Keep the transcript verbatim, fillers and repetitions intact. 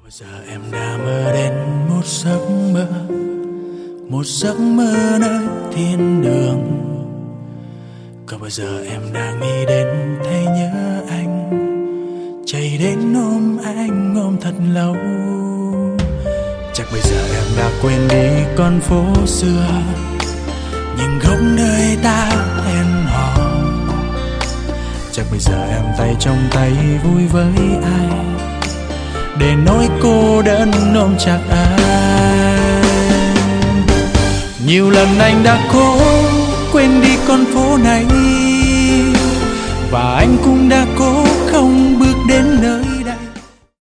Giờ em đã mơ đến một giấc mơ, một giấc mơ nơi thiên đường. Có bao giờ em đang nghĩ đến thấy nhớ anh, chạy đến ôm anh ôm thật lâu. Chắc bây giờ em đã quên đi con phố xưa, những góc nơi ta hẹn hò. Chắc bây giờ em tay trong tay vui với ai, để nỗi cô đơn ôm chặt anh. Nhiều lần anh đã cố quên đi con phố này, và anh cũng đã cố không bước đến nơi